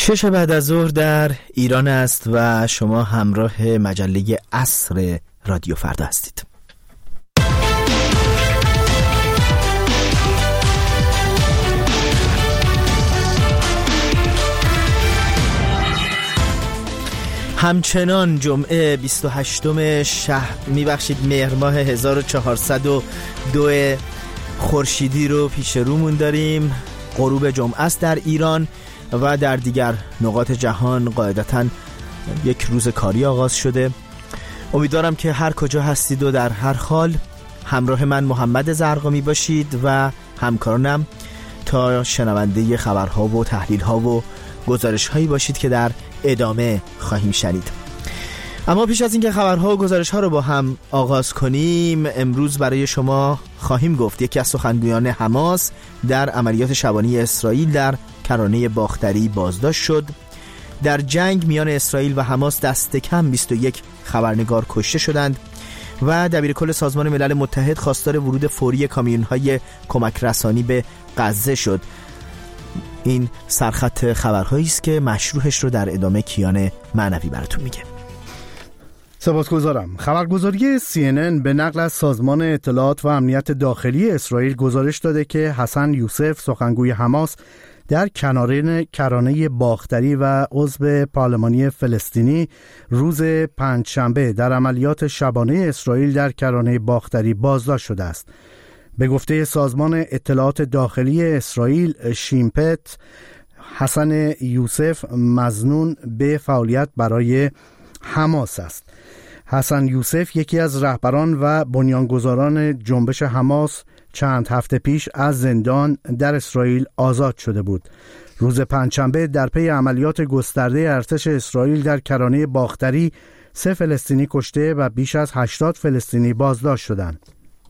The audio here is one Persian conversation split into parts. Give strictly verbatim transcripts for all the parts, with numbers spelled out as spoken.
شش بعد از ظهر در ایران است و شما همراه مجله عصر رادیو فردا هستید. همچنان جمعه بیست و هشتم شهر میبخشید مهر ماه هزار و چهارصد و دو خورشیدی رو پیش رومون داریم. غروب جمعه است در ایران و در دیگر نقاط جهان قاعدتاً یک روز کاری آغاز شده. امیدوارم که هر کجا هستید و در هر حال همراه من محمد زرقامی باشید و همکارانم تا شنونده خبرها و تحلیل‌ها و گزارش‌هایی باشید که در ادامه خواهیم شنید. اما پیش از اینکه خبرها و گزارش‌ها رو با هم آغاز کنیم، امروز برای شما خواهیم گفت یکی از سخنگویان حماس در عملیات شبانه اسرائیل در کرانه باختری بازداشت شد. در جنگ میان اسرائیل و حماس دست کم بیست و یک خبرنگار کشته شدند و دبیرکل سازمان ملل متحد خواستار ورود فوری کامیون‌های کمک رسانی به غزه شد. این سرخط خبرهایی است که مشروحش رو در ادامه کیان معنوی براتون میگه. سپاسگزارم. خبرگزاری سی ان ان به نقل از سازمان اطلاعات و امنیت داخلی اسرائیل گزارش داده که حسن یوسف سخنگوی حماس در کنارین کرانه باختری و عضو پارلمانی فلسطینی روز پنجشنبه در عملیات شبانه اسرائیل در کرانه باختری بازداشت شده است. به گفته سازمان اطلاعات داخلی اسرائیل شیمپت، حسن یوسف مظنون به فعالیت برای حماس است. حسن یوسف یکی از رهبران و بنیانگذاران جنبش حماس چند هفته پیش از زندان در اسرائیل آزاد شده بود. روز پنجشنبه در پی عملیات گسترده ارتش اسرائیل در کرانه باختری سه فلسطینی کشته و بیش از هشتاد فلسطینی بازداشت شدند.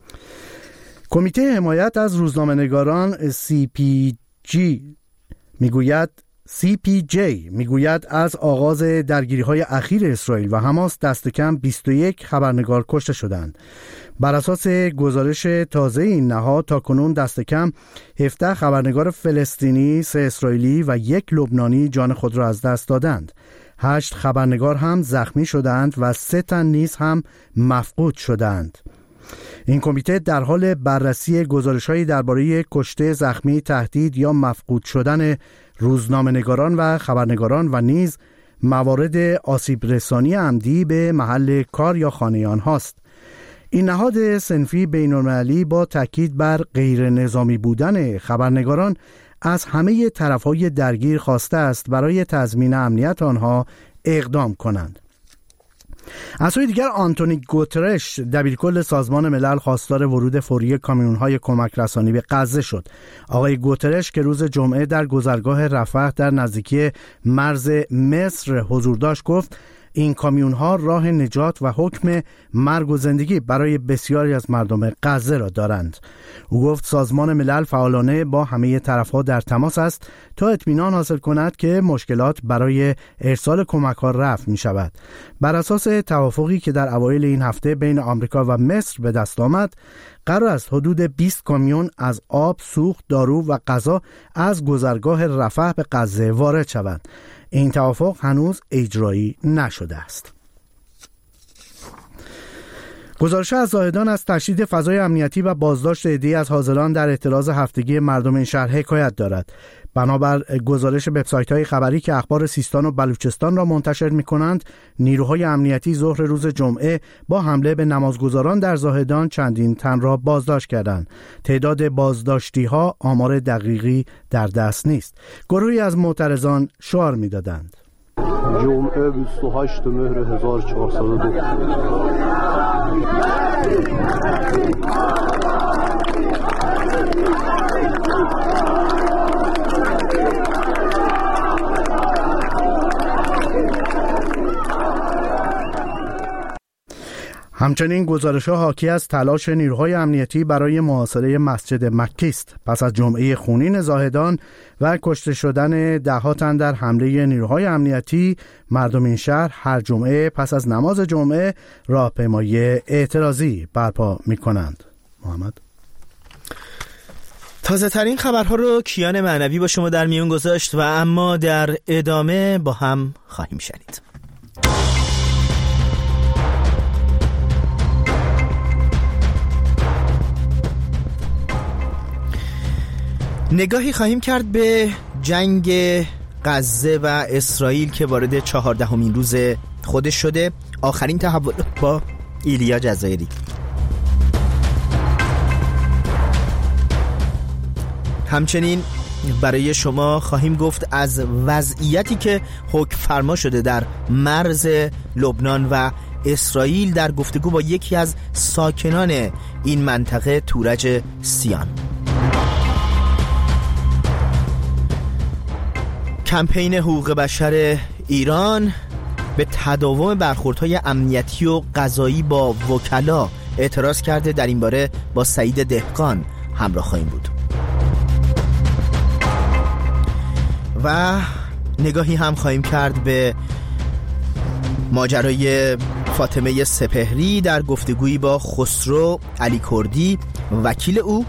کمیته حمایت از روزنامه‌نگاران سی پی جی میگوید سی پی جی میگوید از آغاز درگیری‌های اخیر اسرائیل و حماس دست کم بیست و یک خبرنگار کشته شدند. بر اساس گزارش تازه این نهاد تاکنون دست کم هفده خبرنگار فلسطینی، سه اسرائیلی و یک لبنانی جان خود را از دست دادند. هشت خبرنگار هم زخمی شدند و سه تن نیز هم مفقود شدند. این کمیته در حال بررسی گزارش‌هایی درباره کشته، زخمی، تهدید یا مفقود شدن روزنامه‌نگاران و خبرنگاران و نیز موارد آسیب رسانی عمدی به محل کار یا خانه آنهاست. این نهاد صنفی بین‌المللی با تاکید بر غیر نظامی بودن خبرنگاران از همه طرف‌های درگیر خواسته است برای تضمین امنیت آنها اقدام کنند. از سوی دیگر آنتونی گوترش دبیرکل سازمان ملل خواستار ورود فوری کامیون‌های کمک رسانی به غزه شد. آقای گوترش که روز جمعه در گذرگاه رفح در نزدیکی مرز مصر حضور داشت گفت این کامیون‌ها راه نجات و حکم مرگ و زندگی برای بسیاری از مردم غزه را دارند. او گفت سازمان ملل فعالانه با همه طرف‌ها در تماس است تا اطمینان حاصل کند که مشکلات برای ارسال کمک‌ها رفع می‌شود. بر اساس توافقی که در اوایل این هفته بین آمریکا و مصر به دست آمد، قرار است حدود بیست کامیون از آب، سوخت، دارو و غذا از گذرگاه رفح به غزه وارد شوند. این توافق هنوز اجرایی نشده است. گزارش از زاهدان از تشدید فضای امنیتی و بازداشت عده‌ای از حاضران در اعتراض هفتگی مردم این شهر حکایت دارد. بنابر گزارش وبسایت‌های خبری که اخبار سیستان و بلوچستان را منتشر می‌کنند، نیروهای امنیتی ظهر روز جمعه با حمله به نمازگزاران در زاهدان چندین تن را بازداشت کردند. تعداد بازداشتی‌ها آمار دقیقی در دست نیست. گروهی از معترضان شعار می‌دادند: جمعه بیست و هشتم مهر هزار و چهارصد و دو. همچنین گزارش‌ها حاکی از تلاش نیروهای امنیتی برای محاصره مسجد مکی است. پس از جمعه خونین زاهدان و کشته شدن ده‌ها تن در حمله نیروهای امنیتی، مردم این شهر هر جمعه پس از نماز جمعه راهپیمایی اعتراضی برپا می‌کنند. محمد تازه ترین خبرها رو کیان معنوی با شما در میون گذاشت و اما در ادامه با هم خواهیم شنید. نگاهی خواهیم کرد به جنگ غزه و اسرائیل که وارد چهاردهمین روز خودش شده. آخرین تحولات با ایلیا جزایری. همچنین برای شما خواهیم گفت از وضعیتی که حکم فرما شده در مرز لبنان و اسرائیل در گفتگو با یکی از ساکنان این منطقه، تورج سیان. کمپین حقوق بشر ایران به تداوم برخوردهای امنیتی و قضایی با وکلا اعتراض کرده. در این باره با سعید دهقان همراه خواهیم بود. و نگاهی هم خواهیم کرد به ماجرای فاطمه سپهری در گفتگویی با خسرو علی کردی وکیل او.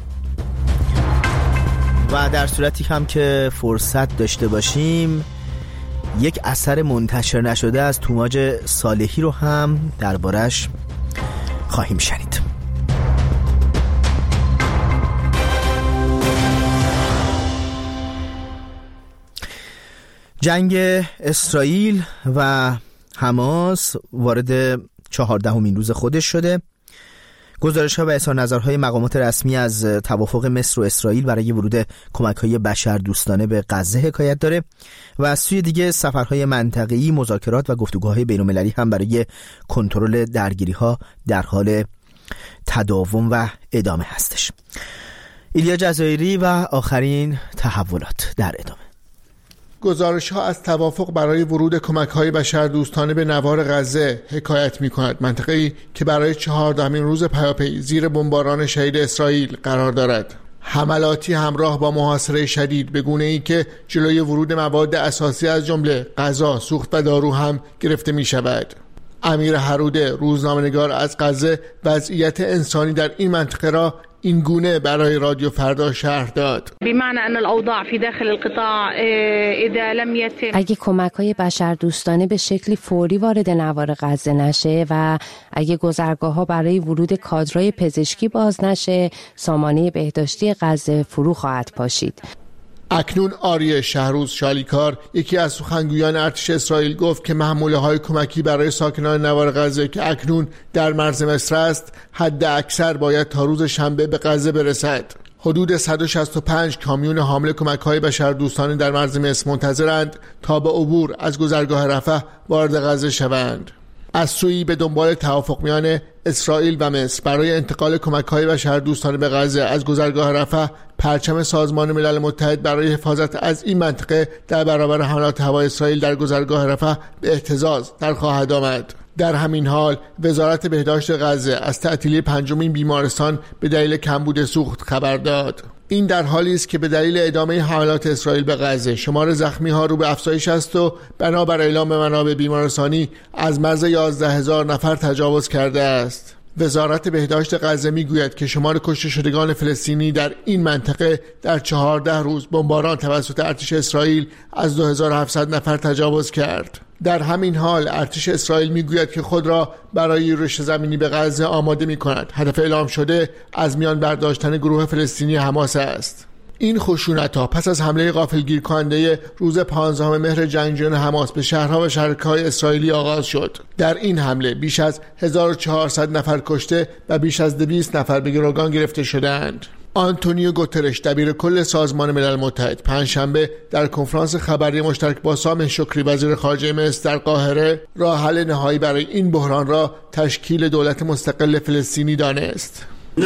و در صورتی هم که فرصت داشته باشیم یک اثر منتشر نشده از توماج صالحی رو هم دربارش خواهیم شنید. جنگ اسرائیل و حماس وارد چهاردهمین روز خودش شده. گزارش‌ها و اظهار نظرهای مقامات رسمی از توافق مصر و اسرائیل برای ورود کمک‌های بشردوستانه به غزه حکایت داره و از سوی دیگه سفرهای منطقه‌ای، مذاکرات و گفتگوهای بین‌المللی هم برای کنترل درگیری‌ها در حال تداوم و ادامه هستش. ایلیا جزایری و آخرین تحولات در ادامه. گزارش‌ها از توافق برای ورود کمک‌های بشردوستانه به نوار غزه حکایت می‌کند. منطقه‌ای که برای چهاردهمین روز پیاپی زیر بمباران شدید اسرائیل قرار دارد. حملاتی همراه با محاصره شدید به گونه‌ای که جلوی ورود مواد اساسی از جمله غذا، سوخت و دارو هم گرفته می‌شود. امیر هروده، روزنامه‌نگار از غزه، وضعیت انسانی در این منطقه را این گونه برای رادیو فردا شرح داد. بمعنى ان الاوضاع في داخل القطاع اذا لم يتم اگه کمک‌های بشردوستانه به شکلی فوری وارد نوار غزه نشه و اگه گذرگاه‌ها برای ورود کادرهای پزشکی باز نشه، سامانه بهداشتی غزه فرو خواهد پاشید. اکنون آریه شهروز شالیکار، یکی از سخنگویان ارتش اسرائیل، گفت که محموله‌های کمکی برای ساکنان نوار غزه که اکنون در مرز مصر است، حد اکثر باید تا روز شنبه به غزه برسد. حدود صد و شصت و پنج کامیون حامل کمک‌های بشردوستانه در مرز مصر منتظرند تا به عبور از گذرگاه رفح وارد غزه شوند. از سویی به دنبال توافق میان اسرائیل و مصر برای انتقال کمک‌های بشردوستانه به غزه از گذرگاه رفح، پرچم سازمان ملل متحد برای حفاظت از این منطقه در برابر حملات هوایی اسرائیل در گذرگاه رفح به اهتزاز در خواهد آمد. در همین حال وزارت بهداشت غزه از تعطیلی پنجمین بیمارستان به دلیل کمبود سوخت خبر داد. این در حالی است که به دلیل ادامه حملات اسرائیل به غزه شمار زخمی‌ها رو به افزایش است و بنابر اعلام منابع بیمارستانی از مرز یازده هزار نفر تجاوز کرده است. وزارت بهداشت غزه میگوید که شمار کشته شدگان فلسطینی در این منطقه در چهارده روز بمباران توسط ارتش اسرائیل از دو هزار و هفتصد نفر تجاوز کرد. در همین حال ارتش اسرائیل میگوید که خود را برای یورش زمینی به غزه آماده می‌کند. هدف اعلام شده از میان برداشتن گروه فلسطینی حماس است. این خشونت‌ها پس از حمله غافلگیر کننده روز پانزدهم مهر جنگجویان حماس به شهرها و شهرک‌های اسرائیلی آغاز شد. در این حمله بیش از هزار و چهارصد نفر کشته و بیش از دویست نفر به گروگان گرفته شدند. آنتونیو گوترش دبیر کل سازمان ملل متحد پنجشنبه در کنفرانس خبری مشترک با سامح شکری وزیر خارجه مصر در قاهره راه حل نهایی برای این بحران را تشکیل دولت مستقل فلسطینی دانست. No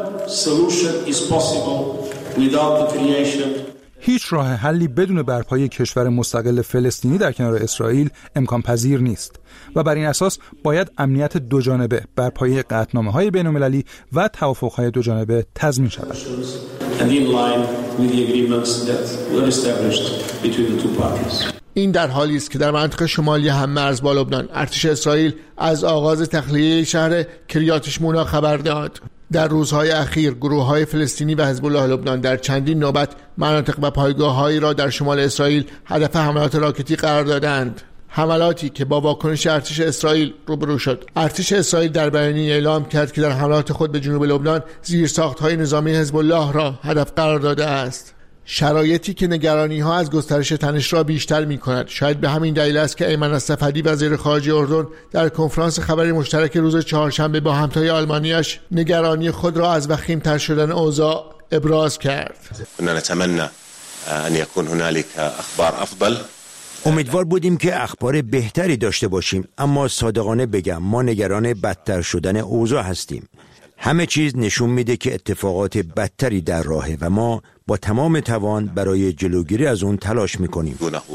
solution is possible without the creation. هیچ راه حلی بدون برپایی کشور مستقل فلسطینی در کنار اسرائیل امکان پذیر نیست و بر این اساس باید امنیت دو جانبه بر پایه قطعنامه‌های بین‌المللی و توافق‌های دو جانبه تضمین شود. این در حالی است که در منطقه شمالی هم‌مرز با لبنان ارتش اسرائیل از آغاز تخلیه شهر کریات شمونا خبر داد. در روزهای اخیر گروه‌های فلسطینی و حزب الله لبنان در چندین نوبت مناطق و پایگاه‌هایی را در شمال اسرائیل هدف حملات راکتی قرار دادند. حملاتی که با واکنش ارتش اسرائیل روبرو شد. ارتش اسرائیل در بیانیه اعلام کرد که در حملات خود به جنوب لبنان زیرساخت‌های نظامی حزب الله را هدف قرار داده است. شرایطی که نگرانی‌ها از گسترش تنش را بیشتر می‌کند. شاید به همین دلیل است که ایمن الصفدی وزیر خارجه اردن در کنفرانس خبری مشترک روز چهارشنبه با همتای آلمانیش نگرانی خود را از وخیم‌تر شدن اوضاع ابراز کرد. كنا نتمنى ان يكون هنالك اخبار افضل. امیدوار بودیم که اخبار بهتری داشته باشیم، اما صادقانه بگم ما نگران بدتر شدن اوضاع هستیم. همه چیز نشون میده که اتفاقات بدتری در راهه و ما با تمام توان برای جلوگیری از اون تلاش میکنیم.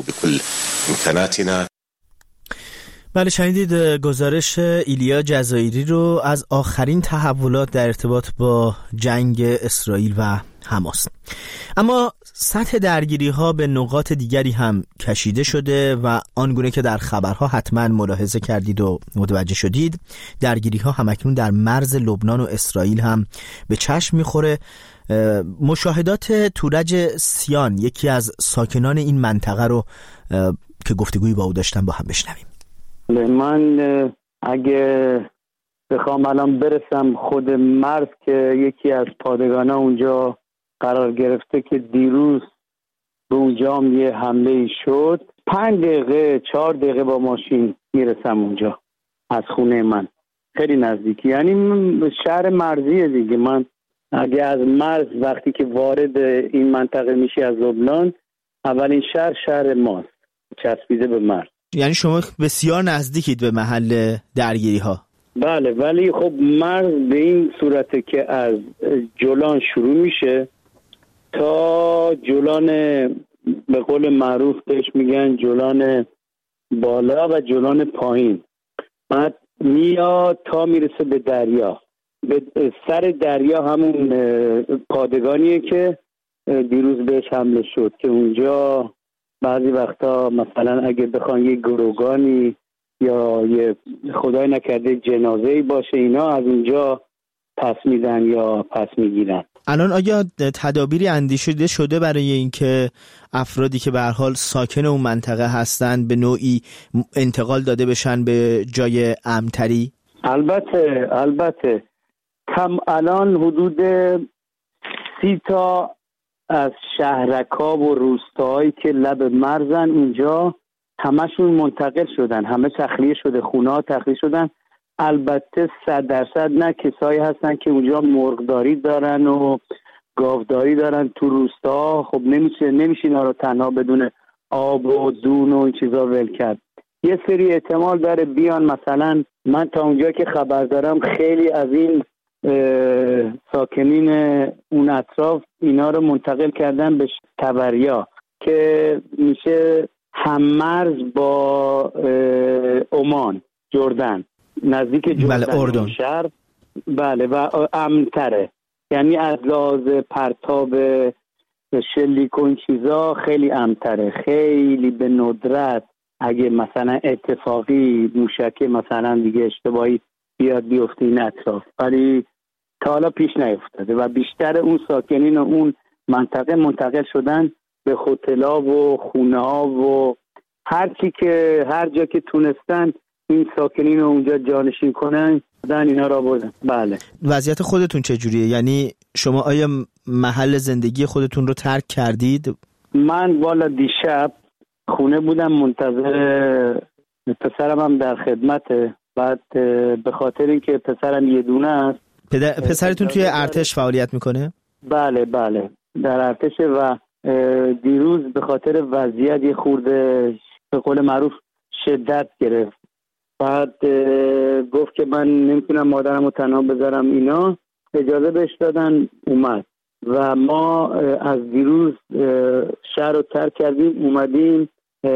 بله، شنیدید گزارش ایلیا جزایری رو از آخرین تحولات در ارتباط با جنگ اسرائیل و حماس. اما سطح درگیری ها به نقاط دیگری هم کشیده شده و آنگونه که در خبرها حتما ملاحظه کردید و متوجه شدید، درگیری ها همکنون در مرز لبنان و اسرائیل هم به چشم میخوره. مشاهدات تورج سیان، یکی از ساکنان این منطقه رو که گفتگویی با او داشتم با هم بشنویم. من اگه بخوام الان برسم خود مرز که یکی از پادگان اونجا قرار گرفته که دیروز به اونجا هم یه حمله شد، پنج دقیقه چهار دقیقه با ماشین میرسم اونجا از خونه من، خیلی نزدیکی. یعنی شهر مرزیه دیگه. من اگه از مرز وقتی که وارد این منطقه میشی از لبنان، اولین شهر شهر ماست، چسبیده به مرز. یعنی شما بسیار نزدیکید به محل درگیری ها. بله، ولی خب مرز به این صورته که از جولان شروع میشه تا جولان، به قول معروف بهش میگن جولان بالا و جولان پایین، بعد میاد تا میرسه به دریا. به سر دریا همون پادگانیه که دیروز بهش حمله شد که اونجا بعضی وقتا مثلا اگه بخوان یه گروگانی یا یه خدای نکرده جنازه‌ای باشه، اینا از اونجا پس میدن یا پس میگیرن. الان آیا تدابیری اندیشیده شده برای اینکه افرادی که به هر حال ساکن اون منطقه هستن به نوعی انتقال داده بشن به جای امن‌تری؟ البته البته کم الان حدود سی تا از شهرک‌ها و روستاهایی که لب مرزن اونجا همشون منتقل شدن، همه تخلیه شده، خونه‌ها تخلیه شدن. البته صد درصد نه کسایی هستن که اونجا مرغداری دارن و گاوداری دارن تو روستا. خب نمیشه نمیشه اینا رو تنها بدون آب و دون و این چیزا ول کرد. یه سری احتمال داره بیان، مثلا من تا اونجا که خبر دارم خیلی از این ساکنین اون اطراف اینا رو منتقل کردن به تبریا که میشه هممرز با عمان، جردن، نزدیک جردن. بله، اردن شهر. بله، و امن‌تره. یعنی از لحاظ پرتاب شلیک و این چیزا خیلی امن‌تره. خیلی به ندرت اگه مثلا اتفاقی موشکی مثلا دیگه اشتباهی بیاد بیفته این اطراف، ولی تا حالا پیش نیفتاده و بیشتر اون ساکنین اون منطقه منتقل شدن به هتل‌ها و خونه‌ها و هر چی که هر جا که تونستن این ساکنین رو اونجا جانشین کنن دادن اینا را بردن. بله. وضعیت خودتون چجوریه؟ یعنی شما آیا محل زندگی خودتون رو ترک کردید؟ من والا دیشب خونه بودم منتظر پسرم، هم در خدمته. بعد به خاطر اینکه پسرم یه دونه است. پدر پسرتون توی ارتش فعالیت میکنه؟ بله بله در ارتشه و دیروز به خاطر وضعیت یه خورده به قول معروف شدت گرفت. بعد گفت که من نمیتونم مادرم رو تنها بذارم، اینا اجازه بهش دادن اومد و ما از دیروز شهر رو ترک کردیم اومدیم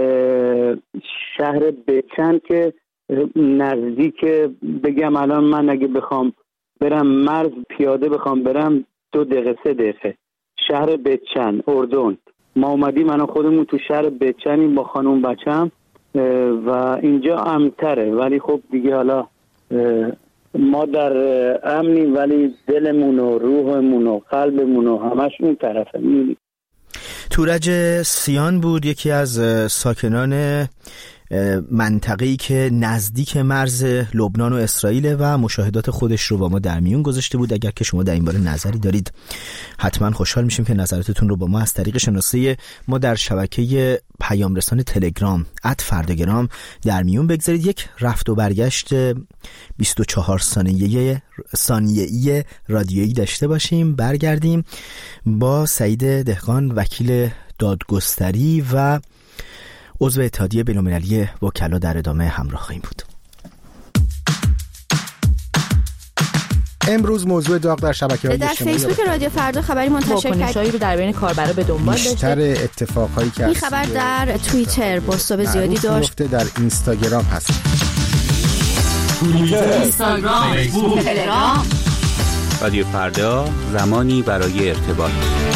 شهر بچن که نزدیک، بگم الان من اگه بخوام برم مرز پیاده بخوام برم دو دقیقه سه دقیقه، شهر بچن اردن. ما اومدیم من خودمون تو شهر بچنیم با خانوم بچم و اینجا امن‌تره، ولی خب دیگه حالا ما در امنیم ولی دلمون و روحمون و قلبمون و همش اون طرفه می‌بینیم. تورج سیان بود، یکی از ساکنان منطقه‌ای که نزدیک مرز لبنان و اسرائیل و مشاهدات خودش رو با ما در میون گذاشته بود. اگر که شما در این باره نظری دارید حتما خوشحال میشیم که نظراتتون رو با ما از طریق شناسه ما در شبکه پیام رسان تلگرام ات فرداگرام در میون بگذارید. یک رفت و برگشت بیست و چهار ثانیه‌ای ثانیه‌ای رادیویی داشته باشیم. برگردیم با سعید دهقان، وکیل دادگستری و عضو اتحادیه بین‌المللی وکلا در ادامه همراه خواهیم بود. امروز موضوع داغ در شبکه‌های در فیسبوک رادیو فردا خبری منتشر کرد رو در بین کاربرا به دنبال داشته. بیشتر اتفاقایی که این خبر در توییتر بازتاب زیادی داشت. در اینستاگرام هست. اینستاگرام، فیسبوک، تلگرام. رادیو فردا، زمانی برای ارتباط.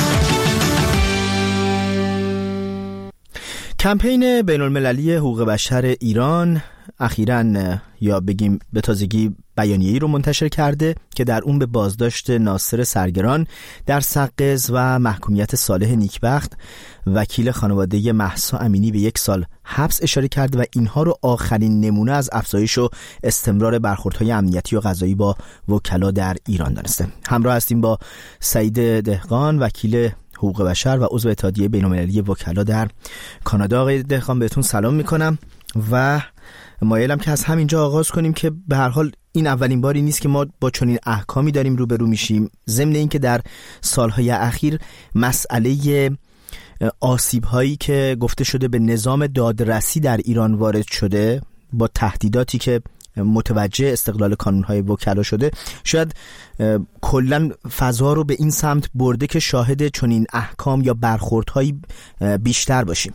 کمپین بین‌المللی حقوق بشر ایران اخیراً یا بگیم به تازگی بیانیه‌ای رو منتشر کرده که در اون به بازداشت ناصر سرگران در سقز و محکومیت صالح نیکبخت وکیل خانواده مهسا امینی به یک سال حبس اشاره کرده و اینها رو آخرین نمونه از افزایش و استمرار برخوردهای امنیتی و قضایی با وکلا در ایران دانسته. همراه هستیم با سعید دهقان، وکیل حقوق بشر و عضو اتحادیه بین‌المللی وکلا در کانادا. آقای دهقان بهتون سلام میکنم و مایلم که از همینجا آغاز کنیم که به هر حال این اولین باری نیست که ما با چنین احکامی داریم روبرو میشیم، ضمن این که در سالهای اخیر مسئله آسیب هایی که گفته شده به نظام دادرسی در ایران وارد شده با تهدیداتی که متوجه استقلال کانونهای وکلا شده، شاید کلا فضا رو به این سمت برده که شاهد چنین احکام یا برخوردهایی بیشتر باشیم.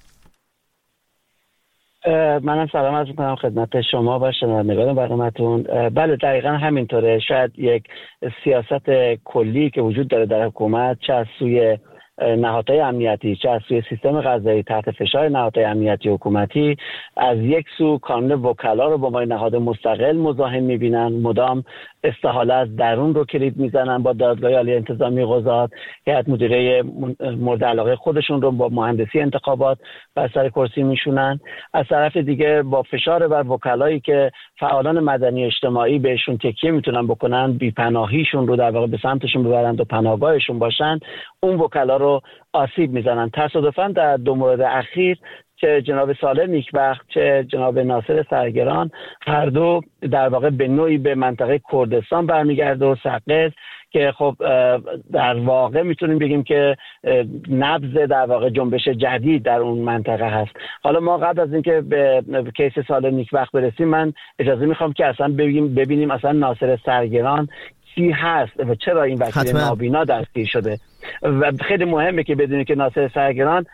منم سلام عرض می‌کنم خدمت شما و شنوندگان برنامه‌تون. بله دقیقاً همینطوره. شاید یک سیاست کلی که وجود داره در حکومت، چه از سوی نهادهای امنیتی چه از سوی سیستم قضایی تحت فشار نهادهای امنیتی حکومتی، از یک سو کانون وکلا رو با ما نهاد مستقل مزاحم می‌بینن، مدام استحاله از درون رو کلید میزنن با دادگاه عالی انتظامی قضات، هیئت مدیره مورد علاقه خودشون رو با مهندسی انتخابات بر سر کرسی میشونن. از طرف دیگه با فشار بر وکلایی که فعالان مدنی اجتماعی بهشون تکیه میتونن بکنن، بی‌پناهیشون رو در واقع به سمتشون ببرند و پناهگاهشون باشن، اون وکلا رو آسیب میزنن. تصادفاً در دو مورد اخیر چه جناب صالح نیکبخت چه جناب ناصر سرگران هر دو در واقع به نوعی به منطقه کردستان برمیگرده و سقز که خب در واقع میتونیم بگیم که نبض در واقع جنبش جدید در اون منطقه هست. حالا ما قبل از اینکه به کیس صالح نیکبخت برسیم، من اجازه میخوام که اصلا ببینیم ببینیم اصلا ناصر سرگران چی هست و چرا این وکیل نابینا دستگیر شده. و خیلی مهمه که بدونید که ناصر سرگران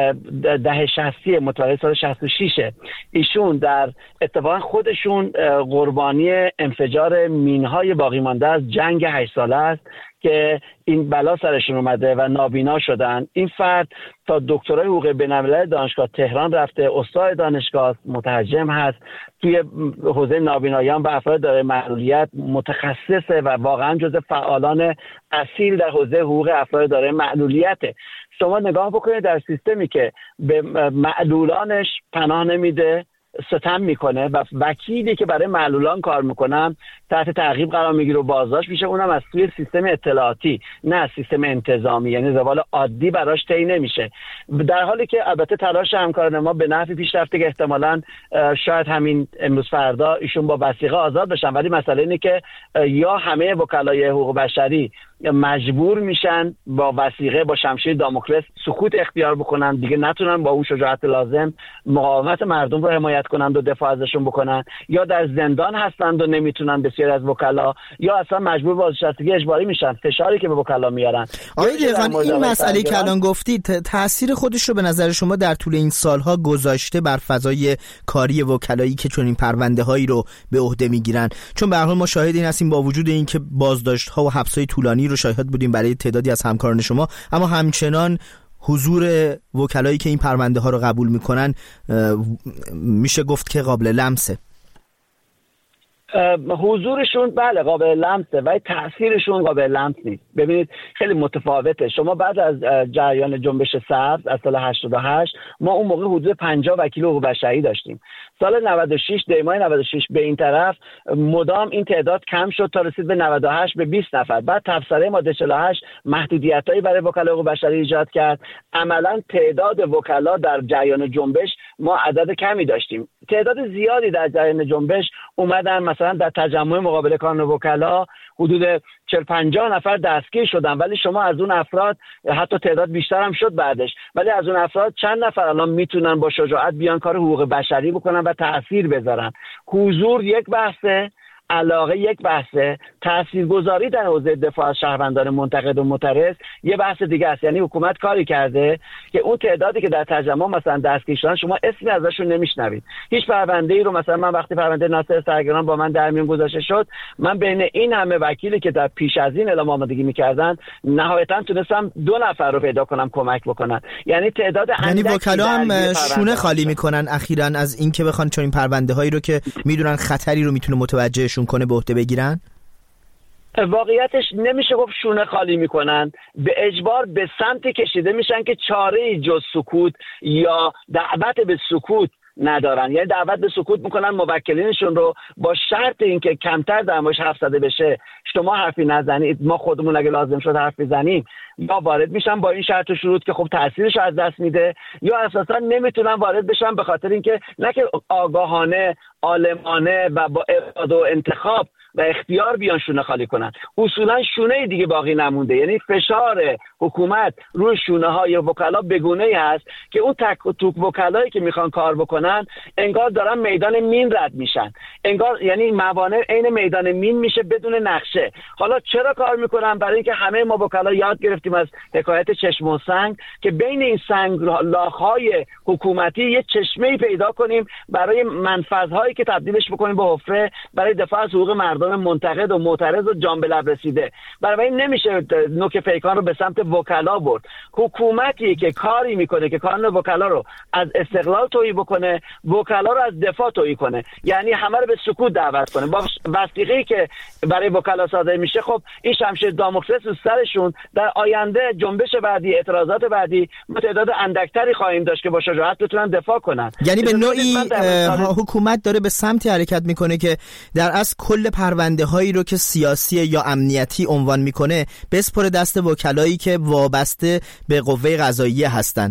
دهه شصتی متولد سال شصت و شش، ایشون در اتفاقا خودشون قربانی انفجار مینهای باقی مانده از جنگ هشت ساله است که این بلا سرشون اومده و نابینا شدن. این فرد تا دکترای حقوق بین‌المللی دانشگاه تهران رفته، استاد دانشگاه، مترجم هست، توی حوزه نابینایان و افراد دارای معلولیت متخصصه و واقعا جزو فعالان اصیل در حوزه حقوق افراد دارای معلولیته. شما نگاه بکنید در سیستمی که به معلولانش پناه نمیده، ستم میکنه و وکیلی که برای معلولان کار میکنم تحت تعقیب قرار میگیره و بازداشت میشه، اونم از توی سیستم اطلاعاتی نه سیستم انتظامی، یعنی روال عادی براش طی نمیشه. در حالی که البته تلاش همکاران ما به نحوی پیش رفته که احتمالاً شاید همین امروز فردا ایشون با وثیقه آزاد بشن، ولی مسئله اینه که یا همه وکلای حقوق بشری مجبور میشن با وثیقه با شمشیر داموکلس سکوت اختیار بکنن، دیگه نتونن با اون شجاعت لازم مقاومت مردم رو حمایت کنند و دفاع ازشون بکنن، یا در زندان هستند و نمیتونن بسیار از وکلا، یا اصلا مجبور بازنشستگی اجباری میشن، فشاری که به وکلا میارن. آقای دهقان، این مسئله که الان گفتید تأثیر خودش رو به نظر شما در طول این سالها گذاشته بر فضای کاری وکلایی که چون این پرونده هایی رو به عهده میگیرن؟ چون به هر حال ما شاهد این هستیم با وجود اینکه بازداشت ها و حبس‌های طولانی رو شاهد بودیم برای تعدادی از همکاران شما، اما همچنان حضور وکلایی که این پرونده ها رو قبول میکنن میشه گفت که قابل لمسه. حضورشون بله قابل لمسه ولی تاثیرشون قابل لمس نیست. ببینید خیلی متفاوته. شما بعد از جریان جنبش سبز از سال هشتاد و هشت ما اون موقع حدود پنجاه وکیل حقوق بشری داشتیم. سال نود و شش دیمای نود و شش به این طرف مدام این تعداد کم شد تا رسید به نود و هشت به بیست نفر. بعد تبصره ماده چهل و هشت محدودیتایی برای وکلای حقوق بشری ایجاد کرد. عملا تعداد وکلا در جریان جنبش ما عدد کمی داشتیم. تعداد زیادی در جریان جنبش اومدن مثلا در تجمع مقابل کانون وکلا حدود چهل پنجاه نفر دستگیر شدن، ولی شما از اون افراد حتی تعداد بیشتر هم شد بعدش، ولی از اون افراد چند نفر الان میتونن با شجاعت بیان کار حقوق بشری بکنن و تأثیر بذارن. حضور یک بحثه، علاقه یک بحثه، تاثیرگذاری در حوزه دفاع از شهروندان منتقد و معترض یه بحث دیگه است. یعنی حکومت کاری کرده که اون تعدادی که در تجمع مثلا دستگیر شدن شما اسمی ازشون نمیشنوید. هیچ پرونده‌ای رو مثلا من وقتی پرونده ناصر سرگران با من در میون گذاشته شد، من بین این همه وکیلی که در پیش از این اعلام آمادگی می‌کردن نهایتاً تونستم دو نفر رو پیدا کنم کمک بکنن. یعنی تعداد یعنی وکلا هم شونه خالی میکنن اخیراً از این که بخوان چون این پرونده‌هایی رو که میدونن خطری رو میتونه متوجه کنه به عهده بگیرن؟ واقعیتش نمیشه گفت شونه خالی میکنن، به اجبار به سمتی کشیده میشن که چاره‌ای جز سکوت یا دعوت به سکوت ندارن. یعنی دعوت به سکوت میکنن موکلینشون رو با شرط اینکه کمتر در موردش حرف زده بشه، شما حرفی نزنید، ما خودمون اگه لازم شد حرف بزنیم، یا وارد میشن با این شرط و شروط که خب تاثیرش از دست میده، یا اساسا نمیتونن وارد بشن به خاطر اینکه نه که آگاهانه، عالمانه و با اراده و انتخاب و اختیار بیان شونه خالی کنن. اصولا شونه دیگه باقی نمونده. یعنی فشار حکومت روی شونه های وکلا بگونه‌ای هست که اون تک و توک وکلایی که میخوان کار بکنن انگار دارن میدان مین رد میشن، انگار یعنی موانع عین میدان مین میشه بدون نقشه. حالا چرا کار میکنن؟ برای اینکه همه ما وکلا یاد گرفتیم از حکایت چشم و سنگ که بین این سنگ لاخ‌های حکومتی یه چشمه‌ای پیدا کنیم برای منفذهایی که تبدیلش بکنیم به حفره برای دفاع از حقوق مردم منتقد و معترض و جان به لب رسیده. برای این نمیشه نوک پیکان رو به سمت وکلا برد. حکومتی که کاری میکنه که کانون وکلا رو از استقلال تویی بکنه، وکلا رو از دفاع تویی کنه، یعنی همه رو به سکوت دعوت کنه. با وثیقه‌ای که برای وکلا صادر میشه، خب این شمشیر داموکلس رو سرشون در آینده جنبش بعدی، اعتراضات بعدی ما تعداد اندکتری خواهیم داشت که با شجاعت بتونن دفاع کنن. یعنی به نوعی حکومت داره به سمتی حرکت میکنه که در اصل کل پرونده هایی رو که سیاسی یا امنیتی عنوان میکنه بسپره دست وکلایی که وابسته به قوه قضاییه هستند.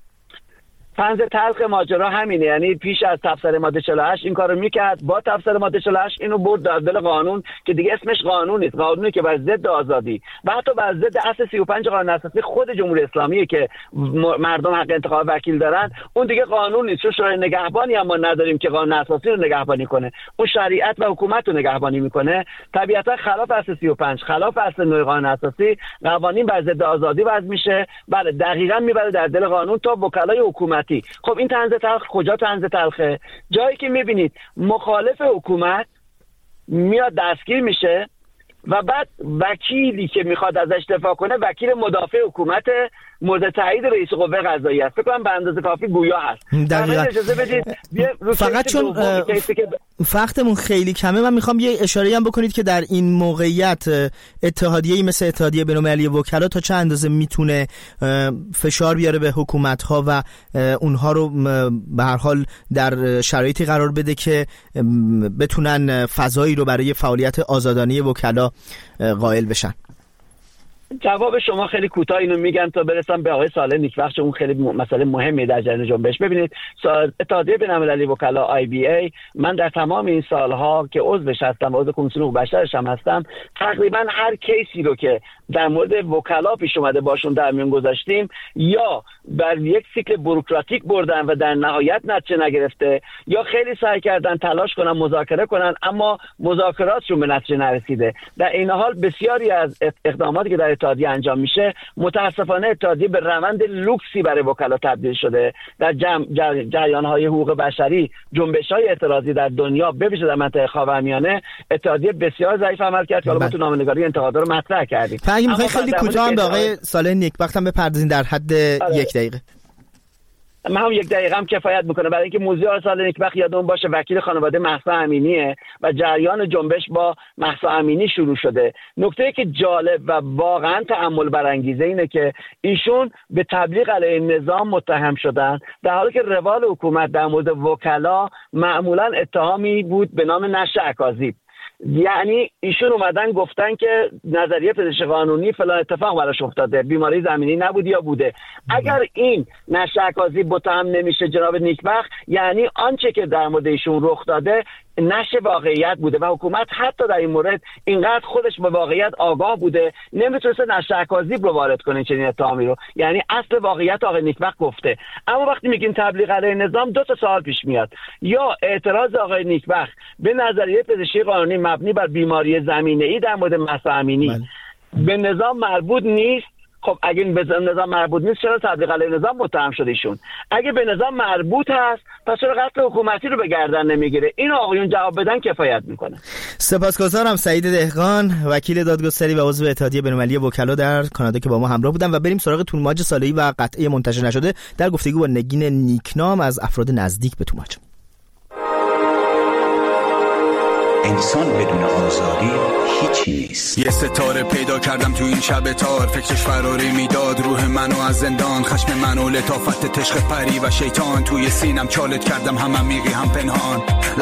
طنز تلخ ماجرا همینه. یعنی پیش از تبصره ماده چهل و هشت این کارو میکرد، با تبصره ماده چهل و هشت اینو برد در دل قانون که دیگه اسمش قانون نیست، قانونی که بر ضد آزادی و حتی بر ضد اصل سی و پنج قانون اساسی خود جمهوری اسلامی که مردم حق انتخاب وکیل دارن، اون دیگه قانون نیست. چون شورای نگهبانی اما نداریم که قانون اساسی رو نگهبانی کنه، اون شریعت و حکومت رو نگهبانی میکنه. طبیعتا خلاف اصل سی و پنج، خلاف اصل نه قانون اساسی، قوانین بر ضد آزادی وضع میشه. بله دقیقاً میبره در دل قانون تا وکلای حکومت. خب این طنز تلخ کجا طنز تلخه؟ جایی که میبینید مخالف حکومت میاد دستگیر میشه و بعد وکیلی که میخواد ازش دفاع کنه وکیل مدافع حکومت مورد تایید رئیس قوه قضاییه است. فکر کنم به اندازه کافی گویا هست. اجازه بدید فقط چون وقتمون خیلی کمه من میخوام یه اشاره‌ای هم بکنید که در این موقعیت اتحادیه‌ای مثل اتحادیه بین‌المللی وکلا تا چه اندازه میتونه فشار بیاره به حکومت‌ها و اونها رو به هر حال در شرایطی قرار بده که بتونن فضایی رو برای فعالیت آزادانه وکلا قائل بشن. جواب شما خیلی کوتاه اینو میگم تا برسم به آقای صالح نیکبخت، اون خیلی مسئله مهمی در جریان جنبش. ببینید اتحادیه بین‌المللی وکلا آی بی ای، من در تمام این سالها که عضوش هستم، عضو کمیسیون حقوق بشرش هم هستم، تقریبا هر کیسی رو که در مورد وکلا پیش اومده باشون در میون گذاشتیم یا بر یک سیکل بوروکراتیک بردن و در نهایت نتیجه نگرفته، یا خیلی سعی کردن تلاش کنن مذاکره کنن اما مذاکراتشون به نتیجه نرسیده. در این حال بسیاری از اقداماتی که در اتحادیه انجام میشه، متاسفانه اتحادیه به روند لوکسی برای وکلا تبدیل شده. در جریان‌های حقوق بشری، جنبش‌های اعتراضی در دنیا به ویژه در منطقه خاورمیانه، اتحادیه بسیار ضعیف عمل کرد که حالا ما تو نامه‌نگاری انتقادا رو مطرح کردیم. اگه میخوای خیلی کوتاه هم به آقای صالح نیکبخت هم بپردازین در حد یک دقیقه. من هم یک دقیقه هم کفایت میکنه، برای اینکه موضوع سال نیکبخت یادمون باشه وکیل خانواده مهسا امینیه و جریان جنبش با مهسا امینی شروع شده. نکته که جالب و واقعا تأمل برانگیزه اینه که ایشون به تبلیغ علیه نظام متهم شدن، در حالی که روال حکومت در مورد وکلا معمولا اتهامی بود به نام نشر اکاذیب. یعنی ایشون اومدن گفتن که نظریه پزشک قانونی فلان اتفاق براش افتاده، بیماری زمینی نبود یا بوده. اگر این نشر اکاذیب متهم نمیشه جناب نیکبخت، یعنی آنچه که در مورد ایشون رخ داده نشه واقعیت بوده و حکومت حتی در این مورد اینقدر خودش به واقعیت آگاه بوده نمیتونسته نشر اکاذیب رو وارد کنه چنین اتهامی رو. یعنی اصل واقعیت آقای نیکبخت گفته. اما وقتی میگیم تبلیغ علیه نظام دو تا سوال پیش میاد. یا اعتراض آقای نیکبخت به نظریه پزشکی قانونی مبنی بر بیماری زمینه‌ای در مورد مهسا امینی به نظام مربوط نیست. خب اگه به نظام مربوط نیست چرا تبلیغ علیه نظام متهم شده ایشون؟ اگه به نظام مربوط هست پس چرا قتل حکومتی رو به گردن نمیگیره؟ این آقایون جواب بدن کفایت میکنه. سپاسگزارم. سعید دهقان، وکیل دادگستری و عضو اتحادیه بین‌المللی وکلا در کانادا که با ما همراه بودن. و بریم سراغ توماج صالحی و قطعه منتشر نشده در گفتگو با نگین نیکنام از افراد نزدیک به توماج. انسان بدون آزادی هیچی نیست. یه ستاره پیدا کردم تو این شب تار، فکرش فراری میداد روح منو از زندان، خشم منو لطافت تشخ پری و شیطان، توی سینم چالت کردم هم عمیقی هم پنهان.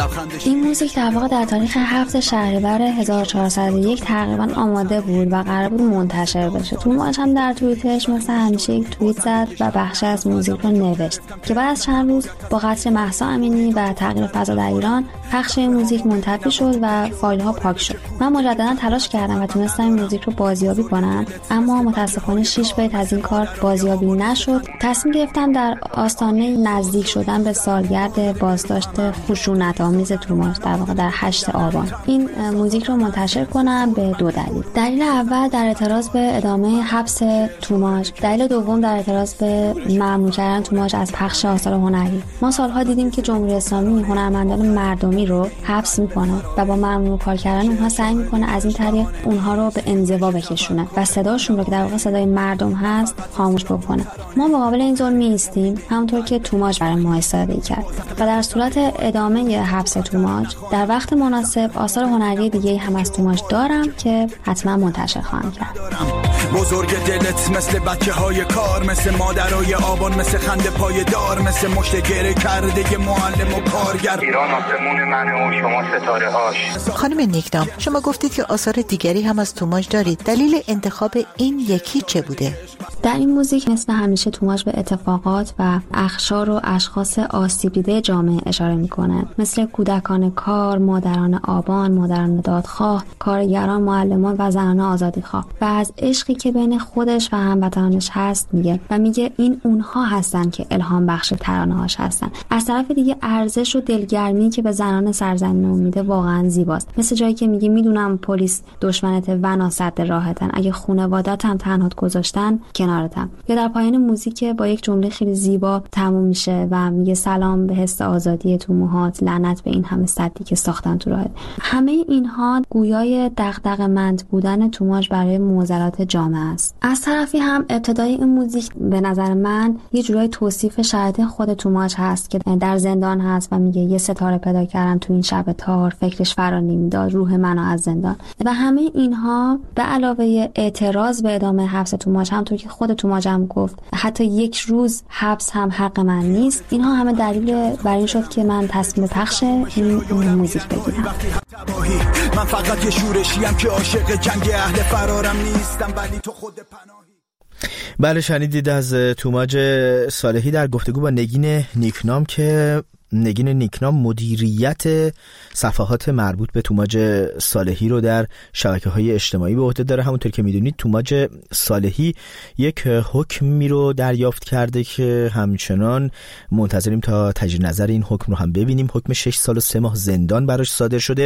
این موزیک در واقع در تاریخ هفت شهریور هزار و چهارصد و یک تقریبا آماده بود و قرار بود منتشر بشه. توماج هم در توییتش مثل همیشه یک توییت زد و بخشی از موزیک رو نوشت که بعد از چند روز با قتل مهسا امینی و تغییر فضا در ایران پخش این موزیک منتفی شد و فایل ها پاک شد. من مجددا تلاش کردم و تونستم این موزیک رو بازیابی کنم، اما متاسفانه شش بیت از این کار بازیابی نشد. تصمیم گرفتم در آستانه نزدیک شدن به سالگرد بازداشت خشونت‌آمیز توماج در واقع در هشتم آبان این موزیک رو منتشر کنم به دو دلیل. دلیل اول در اعتراض به ادامه حبس توماج، دلیل دوم در اعتراض به ممنوع کردن توماج از پخش آثار هنری. ما سالها دیدیم که جمهوری اسلامی هنرمندان مردمی رو حبس میکنه و با ممنوع کار کردن اونها سعی میکنه از این طریق اونها رو به انزوا بکشونه و صداشون رو که در واقع صدای مردم هست خاموش بکنه. ما مقابل این ظلم ایستیم، همونطور که توماج برای ما استفاده کرد و در صورت ادامه حبس توماج در وقت مناسب آثار هنری دیگه هم از توماج دارم که حتما منتشر خواهم کرد. بزرگ دلت مثل بچه های کار، مثل مادرای آبان، مثل خنده پای دار، مثل مشت گره کرده معلم و کارگر. ایران آسمون منه و شما ستاره هاش. خانم نیکنام، شما گفتید که آثار دیگری هم از توماج دارید. دلیل انتخاب این یکی چه بوده؟ در این موزیک مثل همیشه توماج به اتفاقات و اقشار و اشخاص آسیب دیده جامعه اشاره میکنه، مثل کودکان کار، مادران آبان، مادران دادخواه، کارگران، معلمان و زنان آزادیخواه و از عشقی که بین خودش و هموطنانش هست میگه و میگه این اونها هستن که الهام بخش ترانه‌هاش هستن. از طرف دیگه ارزش و دلگرمی که به زنان سرزمین میده واقعا زیباست. مثل جایی که میگه میدونم پلیس دشمنت و ناسد راحتن، اگه خانواده‌ات هم تنهات گذاشتن کنارتم. یا در پایان موزیک با یک جمله خیلی زیبا تموم میشه و میگه سلام به حس آزادی تو موهات، لعنت به این همه سدی که ساختن تو راهت. همه اینها گویای دغدغه‌مند بودن توماج برای معضلات جامعه است. از طرفی هم ابتدای این موزیک به نظر من یه جورای توصیف شرایط خود توماج هست که در زندان هست و میگه یه ستاره پیدا کردم تو این شب تار، فکرش فرا نمیداد روح منو از زندان. و همه اینها به علاوه اعتراض به ادامه حبس توماج، همونطور که خود توماج هم گفت حتی یک روز حبس هم حق من نیست، اینها همه دلیل بر این شد که من تصمیم پخش این موزیک بگیرم. من فقط یه شورشیم که عاشق جنگ اهل فرارم نیستم، ولی تو خود پناهی. بله، شنیدید از توماج صالحی در گفتگو با نگین نیکنام که نگین نیکنام مدیریت صفحات مربوط به توماج صالحی رو در شبکه‌های اجتماعی به عهده داره. همونطور که میدونید توماج صالحی یک حکمی رو دریافت کرده که همچنان منتظریم تا تجدید نظر این حکم رو هم ببینیم. حکم شش سال و سه ماه زندان براش صادر شده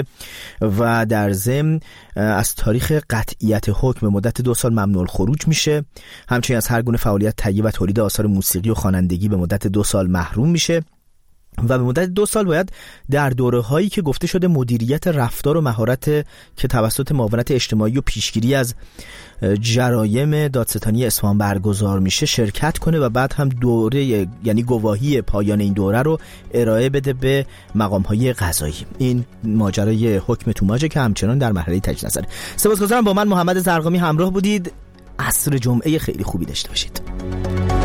و در ضمن از تاریخ قطعیت حکم مدت دو سال ممنوع الخروج میشه. همچنین از هر گونه فعالیت تهیه و تولید آثار موسیقی و خوانندگی به مدت دو سال محروم میشه و به مدت دو سال باید در دوره هایی که گفته شده مدیریت رفتار و مهارت که توسط معاونت اجتماعی و پیشگیری از جرایم دادستانی اصفهان برگزار میشه شرکت کنه و بعد هم دوره یعنی گواهی پایان این دوره رو ارائه بده به مقام های قضایی. این ماجرای حکم توماجه که همچنان در مرحله تجدید نظره. سپاسگزارم با من محمد زرقامی همراه بودید. عصر جمعه خیلی خوبی داشته باشید.